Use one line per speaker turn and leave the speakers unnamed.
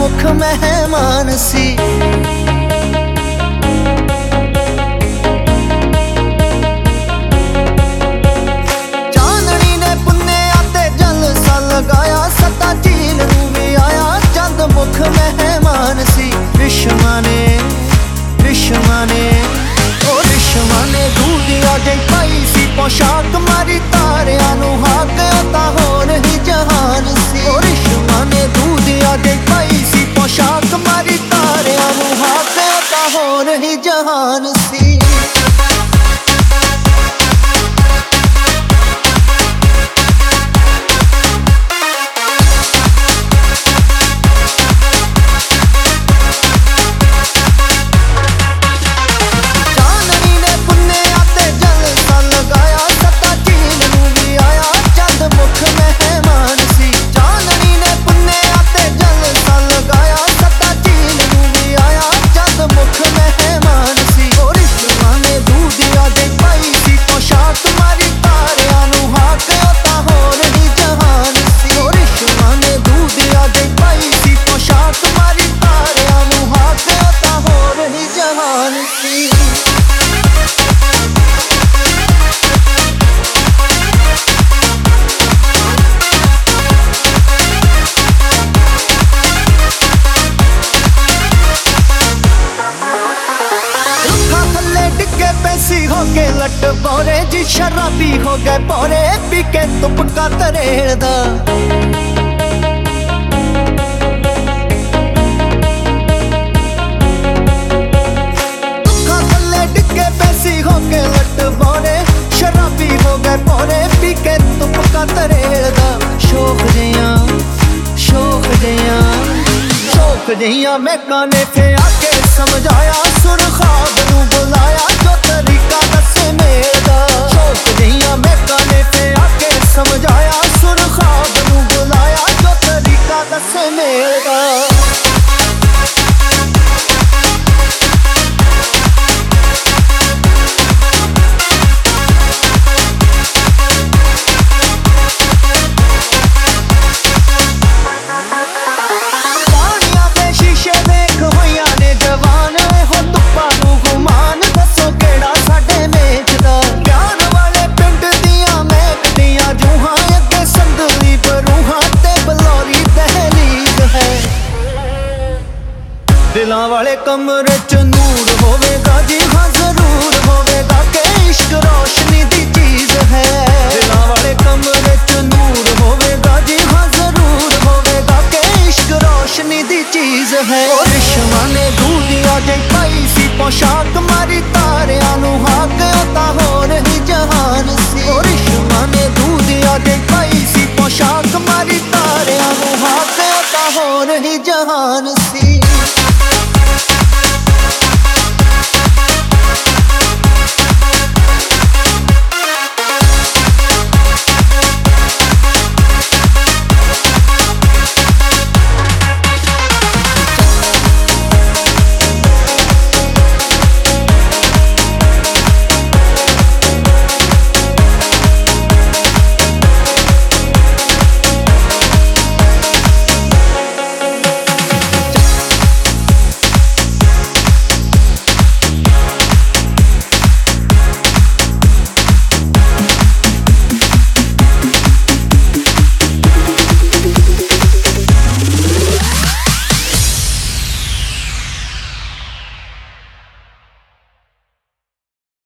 मुख मेहमान सी। चांदनी ने पुन्ने आते जलसा लगाया, सता झील नूं भी आया चंद मुख मेहमान सी। रिश्मा ने दूधिया जे पाई सी पोशाक, मारी तारियां नूं हाक तां होर ही जहान सी। रिश्मा ने दूधिया जे पाई सी पोशाक, मारी तारियां नूं हाक तां होर ही जहान सी। हो गए लट बोरे जी शराबी हो गए बोरे, पी के तुपका तरेड़ दा। थल्ले डिगे पैसी हो गए लट बोरे, शराबी हो गए बोरे, पी के तुपका तरेड़ दा। शौक जियां मैं काने थे आके समझाया, सुर ख्वाब नूं बुलाया जो तरीका दसे मेरा। शौक जियां मैं काने थे आके समझाया, सुर ख्वाब नूं बुलाया जो तरीका दसे मेरा। दिलां वाले कमरे च नूर होवेगा जी, हाँ जरूर होवेगा कि इश्क रोशनी दी चीज है। दिलां वाले कमरे च नूर होवेगा जी, हाँ जरूर होवेगा कि इश्क रोशनी दी चीज है। रिश्मा ने दूधिया जे पाई सी पोशाक, मारी तारियां नूं हाक तां होर ही जहान सी। रिश्मा ने दूधिया जे पाई सी पोशाक, मारी तारियां नूं हाक तां होर ही जहान सी।